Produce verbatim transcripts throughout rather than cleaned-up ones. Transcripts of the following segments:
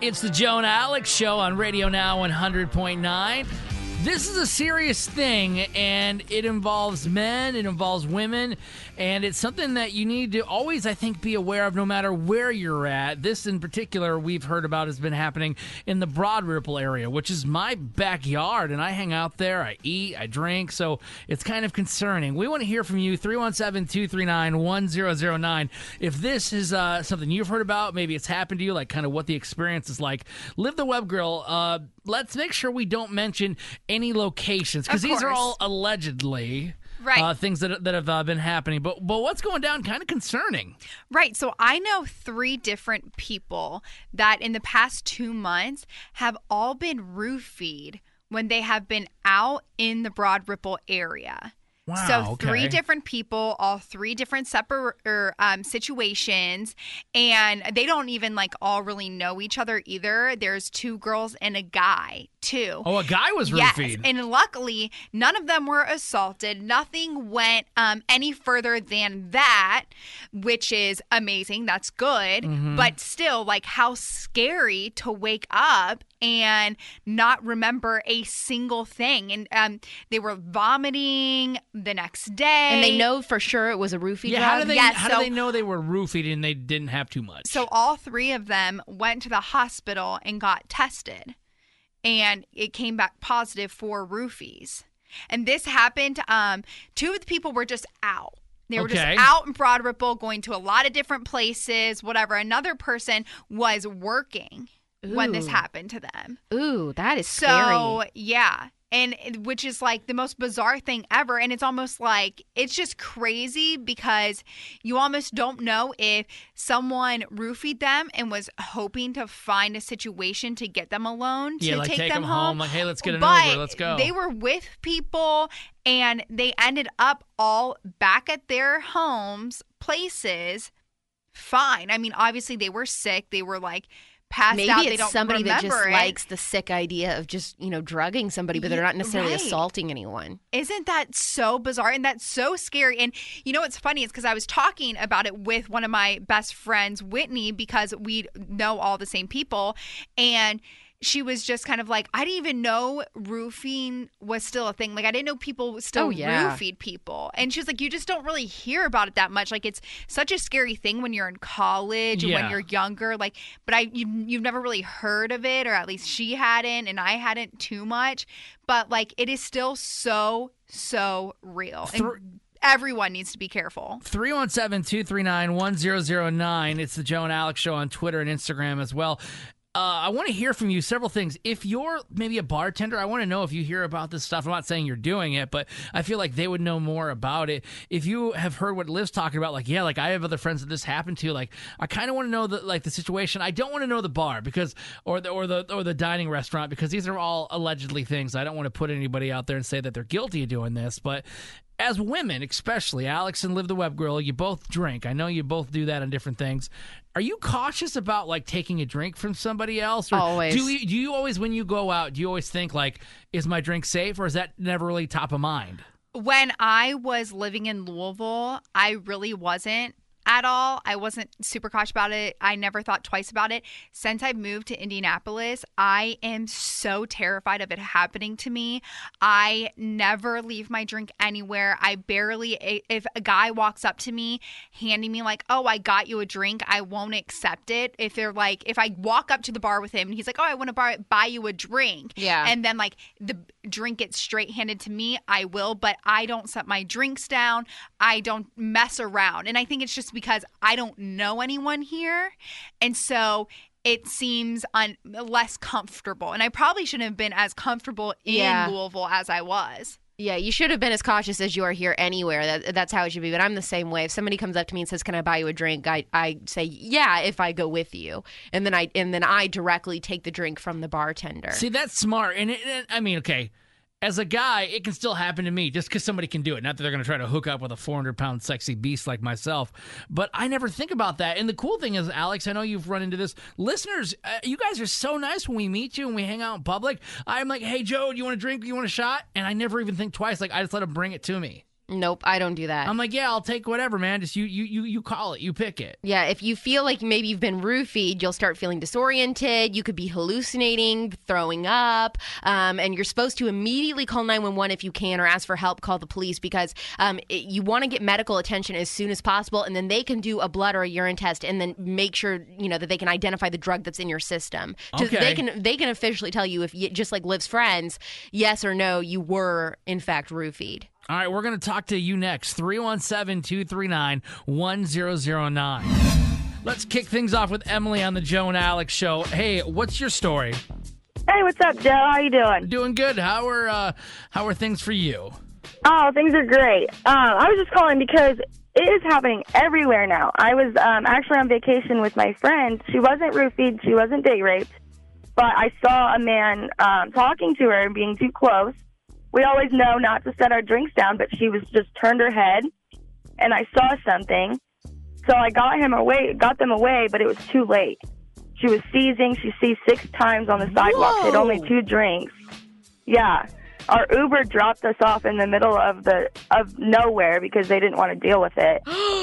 It's the Joe and Alex Show on Radio Now one hundred point nine. This is a serious thing, and it involves men, it involves women, and it's something that you need to always, I think, be aware of no matter where you're at. This in particular we've heard about has been happening in the Broad Ripple area, which is my backyard, and I hang out there, I eat, I drink, so it's kind of concerning. We want to hear from you, three one seven, two three nine, one zero zero nine. If this is uh, something you've heard about, maybe it's happened to you, like kind of what the experience is like. Live the Web Girl, uh, let's make sure we don't mention any locations, because these are all allegedly right. uh, things that that have uh, been happening. But but what's going down? Kind of concerning. Right. So I know three different people that in the past two months have all been roofied when they have been out in the Broad Ripple area. Wow, so okay. three different people, all three different separate or, um, situations, and they don't even like all really know each other either. There's two girls and a guy too. Oh, a guy was yes. roofied. And luckily, none of them were assaulted. Nothing went um, any further than that, which is amazing. That's good. Mm-hmm. But still, like, how scary to wake up and not remember a single thing. And um, they were vomiting the next day. And they know for sure it was a roofie yeah, drug? how do they, Yes, how so- do they know they were roofied and they didn't have too much? So all three of them went to the hospital and got tested. And it came back positive for roofies. And this happened, um, two of the people were just out. They were Okay. just out in Broad Ripple, going to a lot of different places, whatever. Another person was working when this Ooh. happened to them. Ooh, that is So, scary. yeah. And which is like the most bizarre thing ever. And it's almost like, it's just crazy because you almost don't know if someone roofied them and was hoping to find a situation to get them alone to yeah, like take, take them them home. home. Like, hey, let's get an But Uber. Let's go. They were with people and they ended up all back at their homes, places, fine. I mean, obviously they were sick. They were like, passed Maybe out. it's They don't somebody that remember just it. likes the sick idea of just, you know, drugging somebody, but they're Yeah, not necessarily right. assaulting anyone. Isn't that so bizarre? And that's so scary. And you know what's funny is because I was talking about it with one of my best friends, Whitney, because we know all the same people. And she was just kind of like, I didn't even know roofing was still a thing. Like, I didn't know people still Oh, yeah. roofied people. And she was like, you just don't really hear about it that much. Like, it's such a scary thing when you're in college and Yeah. when you're younger. Like, but I, you, you've never really heard of it, or at least she hadn't, and I hadn't too much. But like, it is still so, so real. And Thr- everyone needs to be careful. three one seven, two three nine, one zero zero nine. It's the Joe and Alex Show on Twitter and Instagram as well. Uh, I want to hear from you several things. If you're maybe a bartender, I want to know if you hear about this stuff. I'm not saying you're doing it, but I feel like they would know more about it. If you have heard what Liv's talking about, like, yeah, like I have other friends that this happened to, like, I kind of want to know the, like the situation. I don't want to know the bar because, or the, or the, or the dining restaurant, because these are all allegedly things. I don't want to put anybody out there and say that they're guilty of doing this, but as women, especially, Alex and Liv the Web Girl, you both drink. I know you both do that on different things. Are you cautious about, like, taking a drink from somebody else? Or Always. Do you, do you always, when you go out, do you always think, like, is my drink safe, or is that never really top of mind? When I was living in Louisville, I really wasn't at all. I wasn't super cautious about it. I never thought twice about it. Since I've moved to Indianapolis, I am so terrified of it happening to me. I never leave my drink anywhere. I barely, if a guy walks up to me handing me like, oh, I got you a drink, I won't accept it. If they're like, if I walk up to the bar with him and he's like, oh, I want to buy, buy you a drink. Yeah. And then like the drink gets straight handed to me, I will, but I don't set my drinks down. I don't mess around. And I think it's just because I don't know anyone here. And so it seems un- less comfortable. And I probably shouldn't have been as comfortable in Yeah. Louisville as I was. Yeah, you should have been as cautious as you are here anywhere. That, that's how it should be. But I'm the same way. If somebody comes up to me and says, "Can I buy you a drink?" I, I say, "Yeah," if I go with you, and then I and then I directly take the drink from the bartender. See, that's smart. And, it, it, I mean, okay, as a guy, it can still happen to me just because somebody can do it. Not that they're going to try to hook up with a four hundred pound sexy beast like myself, but I never think about that. And the cool thing is, Alex, I know you've run into this. Listeners, uh, you guys are so nice when we meet you and we hang out in public. I'm like, hey, Joe, do you want a drink? Do you want a shot? And I never even think twice. Like, I just let them bring it to me. Nope, I don't do that. I'm like, yeah, I'll take whatever, man. Just you, you, you, you call it. You pick it. Yeah, if you feel like maybe you've been roofied, you'll start feeling disoriented. You could be hallucinating, throwing up, um, and you're supposed to immediately call nine one one if you can, or ask for help, call the police, because um, it, you want to get medical attention as soon as possible, and then they can do a blood or a urine test, and then make sure you know that they can identify the drug that's in your system. To, Okay. They can they can officially tell you if you, just like Liv's friends, yes or no, you were in fact roofied. All right, we're going to talk to you next. three one seven, two three nine, one zero zero nine. Let's kick things off with Emily on the Joe and Alex show. Hey, what's your story? Hey, what's up, Joe? How you doing? Doing good. How are uh, how are things for you? Oh, things are great. Um, I was just calling because it is happening everywhere now. I was um, actually on vacation with my friend. She wasn't roofied. She wasn't date raped. But I saw a man um, talking to her and being too close. We always know not to set our drinks down, but she was just turned her head, and I saw something. So I got him away, got them away, but it was too late. She was seizing. She seized six times on the sidewalk. She had only two drinks. Yeah. Our Uber dropped us off in the middle of the of nowhere because they didn't want to deal with it.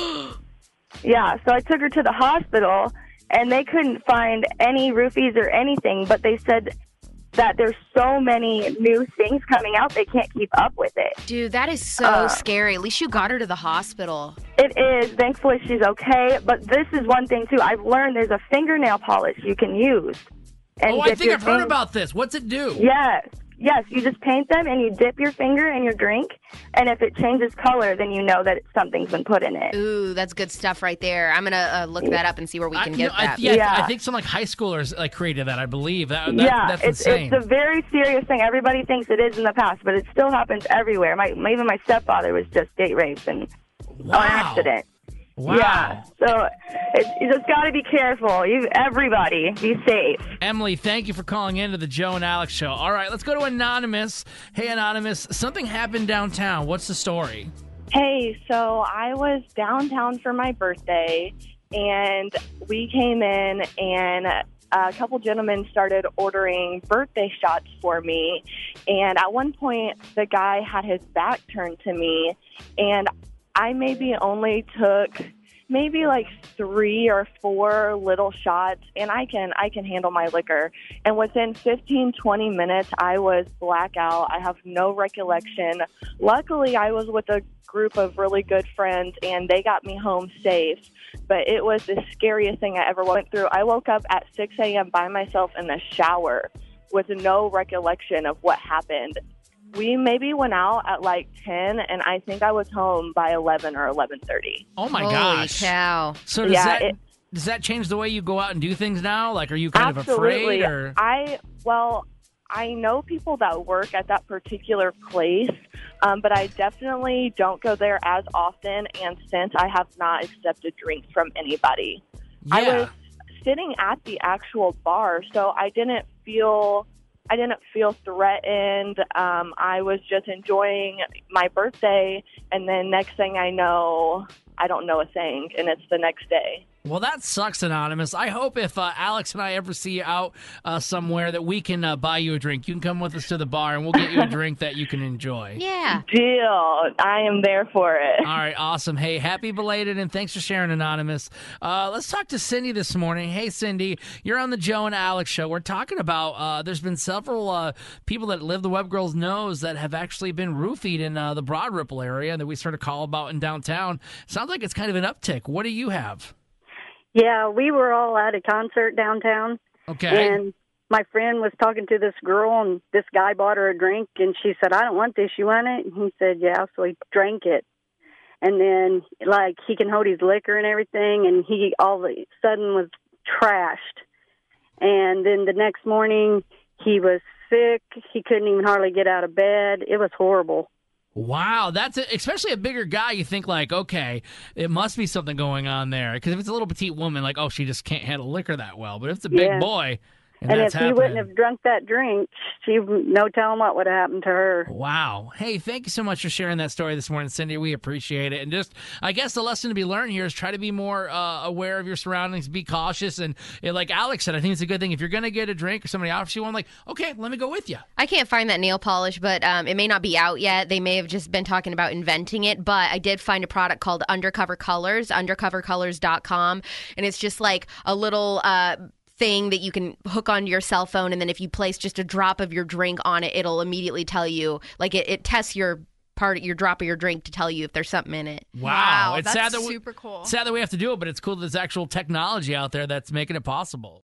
Yeah, so I took her to the hospital, and they couldn't find any roofies or anything, but they said that there's so many new things coming out, they can't keep up with it. Dude, that is so Uh, scary. At least you got her to the hospital. It is. Thankfully, she's okay. But this is one thing, too. I've learned there's a fingernail polish you can use. And Oh, I dip think your I've heard fing- about this. What's it do? Yes. Yes, you just paint them, and you dip your finger in your drink, and if it changes color, then you know that something's been put in it. Ooh, that's good stuff right there. I'm going to uh, look that up and see where we I, can no, get I, that. yeah, I th- Yeah. I think some like high schoolers like created that. I believe that. that yeah, that's it's insane. it's a very serious thing. Everybody thinks it is in the past, but it still happens everywhere. My even my stepfather was just date raped and wow. on accident. Wow. Yeah, so it's, you just got to be careful. You, everybody, be safe. Emily, thank you for calling into the Joe and Alex show. All right, let's go to Anonymous. Hey, Anonymous, something happened downtown. What's the story? Hey, so I was downtown for my birthday, and we came in, and a couple gentlemen started ordering birthday shots for me. And at one point, the guy had his back turned to me, and I maybe only took maybe like three or four little shots, and I can I can handle my liquor. And within fifteen, twenty minutes, I was blackout. I have no recollection. Luckily, I was with a group of really good friends, and they got me home safe. But it was the scariest thing I ever went through. I woke up at six a.m. by myself in the shower with no recollection of what happened. We maybe went out at like ten, and I think I was home by eleven or eleven thirty. Oh, my Holy gosh. cow. So does Yeah, that it- does that change the way you go out and do things now? Like, are you kind Absolutely. of afraid? Or I, well, I know people that work at that particular place, um, but I definitely don't go there as often, and since I have not accepted drinks from anybody. yeah. I was sitting at the actual bar, so I didn't feel I didn't feel threatened. Um, I was just enjoying my birthday, and then next thing I know, I don't know a thing, and it's the next day. Well, that sucks, Anonymous. I hope if uh, Alex and I ever see you out uh, somewhere that we can uh, buy you a drink. You can come with us to the bar, and we'll get you a drink that you can enjoy. Yeah. Deal. I am there for it. All right, awesome. Hey, happy belated, and thanks for sharing, Anonymous. Uh, let's talk to Cindy this morning. Hey, Cindy, you're on the Joe and Alex show. We're talking about uh, there's been several uh, people that live the Web Girls Knows that have actually been roofied in uh, the Broad Ripple area that we sort of call about in downtown. Sounds like it's kind of an uptick. What do you have? Yeah, we were all at a concert downtown, Okay. and my friend was talking to this girl, and this guy bought her a drink, and she said, I don't want this, you want it? And he said, yeah, so he drank it. And then, like, he can hold his liquor and everything, and he all of a sudden was trashed. And then the next morning, he was sick. He couldn't even hardly get out of bed. It was horrible. Wow, that's a, especially a bigger guy. You think like, okay, it must be something going on there. Because if it's a little petite woman, like, oh, she just can't handle liquor that well. But if it's a big Yeah. boy, And, And that's if he wouldn't happening. have drunk that drink, she no telling what would have happened to her. Wow. Hey, thank you so much for sharing that story this morning, Cindy. We appreciate it. And just, I guess the lesson to be learned here is try to be more uh, aware of your surroundings, be cautious. And you know, like Alex said, I think it's a good thing. If you're going to get a drink or somebody offers you one, like, okay, let me go with you. I can't find that nail polish, but um, it may not be out yet. They may have just been talking about inventing it. But I did find a product called Undercover Colors, undercover colors dot com. And it's just like a little uh, thing that you can hook onto your cell phone. And then if you place just a drop of your drink on it, it'll immediately tell you, like it, it tests your part, your drop of your drink to tell you if there's something in it. Wow. Wow, it's that's sad that we, super cool. sad that we have to do it, but it's cool that there's actual technology out there that's making it possible.